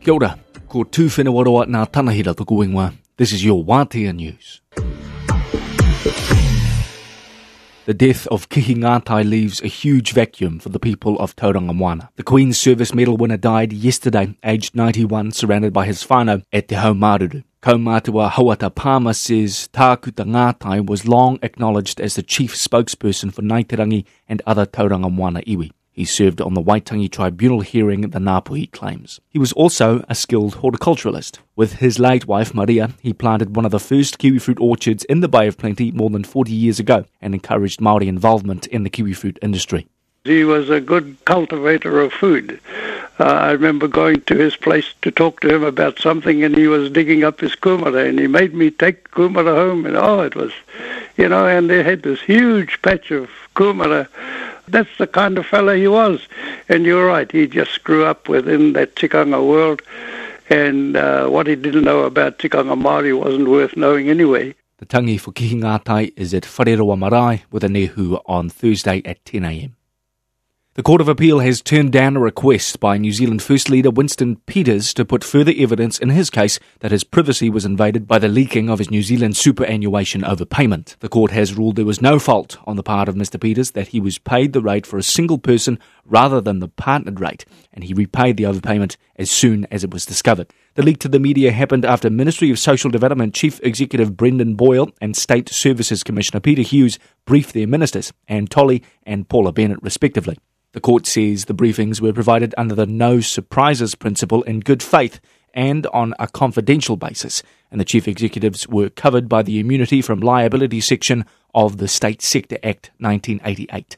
Kia ora, ko tūwhenawaroa nā tanahira tuku ingoa. This is your Wātea News. The death of Kihi Ngātai leaves a huge vacuum for the people of Tauranga Moana. The Queen's Service Medal winner died yesterday, aged 91, surrounded by his whānau at Te Haumaruru. Kaumātua Hauata Palmer says Tākuta Ngātai was long acknowledged as the chief spokesperson for Ngaiterangi and other Tauranga Moana iwi. He served on the Waitangi Tribunal hearing the Ngāpuhi claims. He was also a skilled horticulturalist. With his late wife Maria, he planted one of the first kiwifruit orchards in the Bay of Plenty more than 40 years ago and encouraged Māori involvement in the kiwifruit industry. He was a good cultivator of food. I remember going to his place to talk to him about something, and he was digging up his kumara, and he made me take kumara home, and it was, and they had this huge patch of kumara. That's the kind of fellow he was. And you're right, he just grew up within that tikanga world, and what he didn't know about tikanga Māori wasn't worth knowing anyway. The tangi for Kihi Ngātai is at Whareroa Marae with a nehu on Thursday at 10 a.m. The Court of Appeal has turned down a request by New Zealand First Leader Winston Peters to put further evidence in his case that his privacy was invaded by the leaking of his New Zealand superannuation overpayment. The court has ruled there was no fault on the part of Mr Peters, that he was paid the rate for a single person rather than the partnered rate, and he repaid the overpayment as soon as it was discovered. The leak to the media happened after Ministry of Social Development Chief Executive Brendan Boyle and State Services Commissioner Peter Hughes briefed their ministers, Anne Tolley and Paula Bennett respectively. The court says the briefings were provided under the no surprises principle in good faith and on a confidential basis, and the chief executives were covered by the immunity from liability section of the State Sector Act 1988.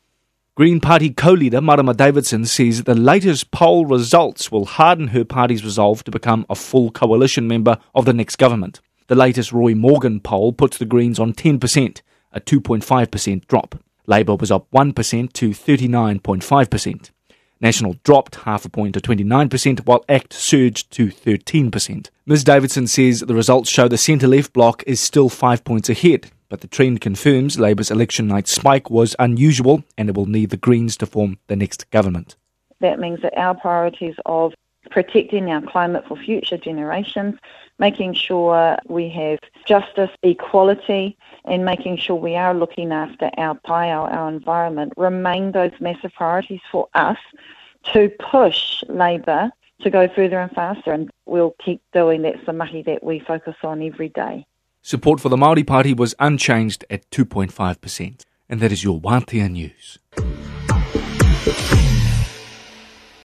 Green Party co-leader Marama Davidson says the latest poll results will harden her party's resolve to become a full coalition member of the next government. The latest Roy Morgan poll puts the Greens on 10%, a 2.5% drop. Labour was up 1% to 39.5%. National dropped half a point to 29%, while ACT surged to 13%. Ms Davidson says the results show the centre-left bloc is still 5 points ahead, but the trend confirms Labour's election night spike was unusual and it will need the Greens to form the next government. That means that our priorities of protecting our climate for future generations, making sure we have justice, equality, and making sure we are looking after our pai, our environment, remain those massive priorities for us to push Labour to go further and faster, and we'll keep doing that. That's the mahi that we focus on every day. Support for the Māori Party was unchanged at 2.5%. And that is your Wātea News.